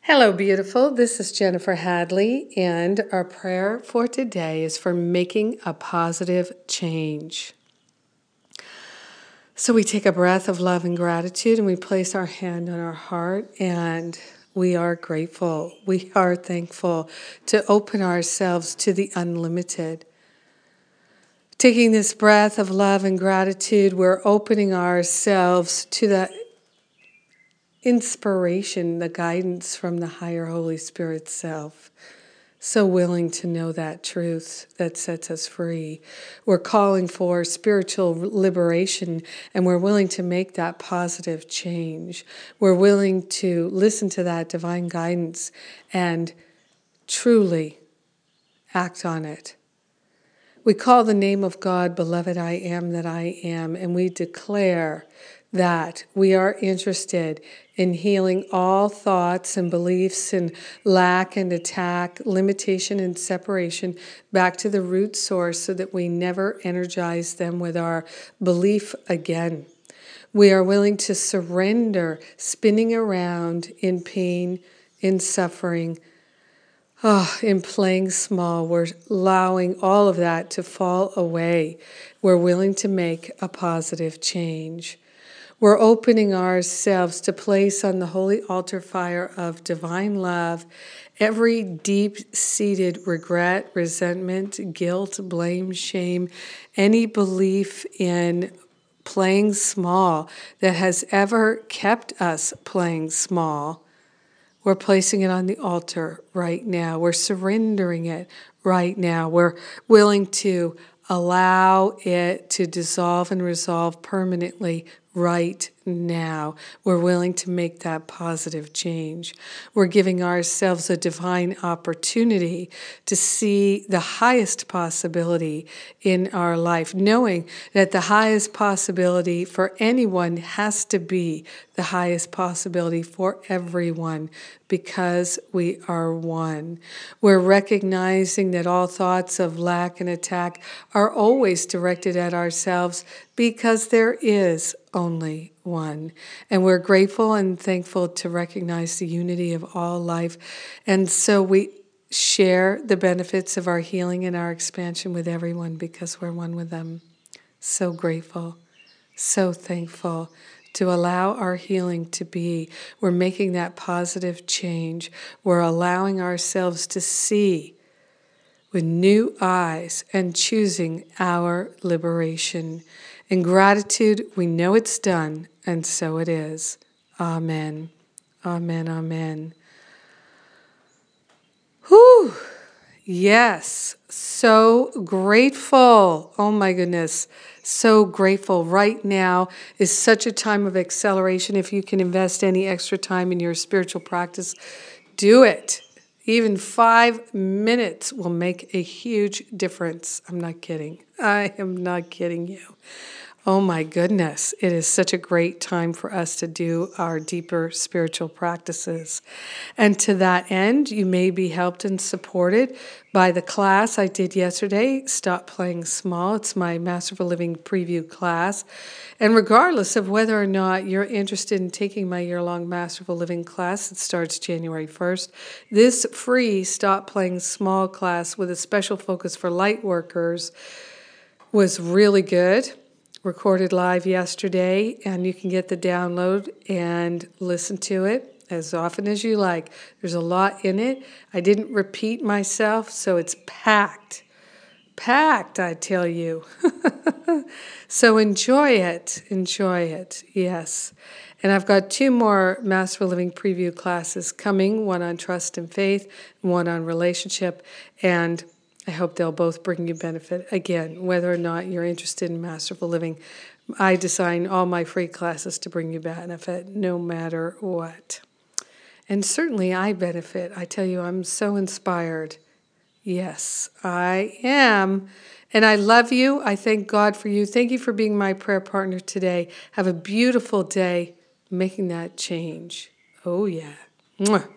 Hello, beautiful. This is Jennifer Hadley, and our prayer for today is for making a positive change. So we take a breath of love and gratitude, and we place our hand on our heart, and we are grateful. We are thankful to open ourselves to the unlimited. Taking this breath of love and gratitude, we're opening ourselves to the inspiration, the guidance from the higher Holy Spirit self. So willing to know that truth that sets us free. We're calling for spiritual liberation, and we're willing to make that positive change. We're willing to listen to that divine guidance and truly act on it. We call the name of God, Beloved I Am That I Am, and we declare that we are interested in healing all thoughts and beliefs and lack and attack, limitation and separation back to the root source so that we never energize them with our belief again. We are willing to surrender spinning around in pain, in suffering, in playing small. We're allowing all of that to fall away. We're willing to make a positive change. We're opening ourselves to place on the holy altar fire of divine love every deep-seated regret, resentment, guilt, blame, shame, any belief in playing small that has ever kept us playing small. We're placing it on the altar right now. We're surrendering it right now. We're willing to allow it to dissolve and resolve permanently right now. We're willing to make that positive change. We're giving ourselves a divine opportunity to see the highest possibility in our life, knowing that the highest possibility for anyone has to be the highest possibility for everyone because we are one. We're recognizing that all thoughts of lack and attack are always directed at ourselves because there is only one. And we're grateful and thankful to recognize the unity of all life. And so we share the benefits of our healing and our expansion with everyone because we're one with them. So grateful, so thankful to allow our healing to be. We're making that positive change. We're allowing ourselves to see with new eyes and choosing our liberation. In gratitude, we know it's done, and so it is. Amen. Amen. Amen. Whew. Yes. So grateful. Oh my goodness. So grateful. Right now is such a time of acceleration. If you can invest any extra time in your spiritual practice, do it. Even 5 minutes will make a huge difference. I'm not kidding. I am not kidding you. Oh my goodness, it is such a great time for us to do our deeper spiritual practices. And to that end, you may be helped and supported by the class I did yesterday, Stop Playing Small. It's my Masterful Living preview class. And regardless of whether or not you're interested in taking my year-long Masterful Living class, it starts January 1st, this free Stop Playing Small class with a special focus for light workers was really good. Recorded live yesterday, and you can get the download and listen to it as often as you like. There's a lot in it. I didn't repeat myself, so it's packed. Packed, I tell you. So enjoy it. Enjoy it. Yes. And I've got 2 more Masterful Living preview classes coming, one on trust and faith, one on relationship, and I hope they'll both bring you benefit. Again, whether or not you're interested in Masterful Living, I design all my free classes to bring you benefit no matter what. And certainly I benefit. I tell you, I'm so inspired. Yes, I am. And I love you. I thank God for you. Thank you for being my prayer partner today. Have a beautiful day making that change. Oh, yeah. Mwah.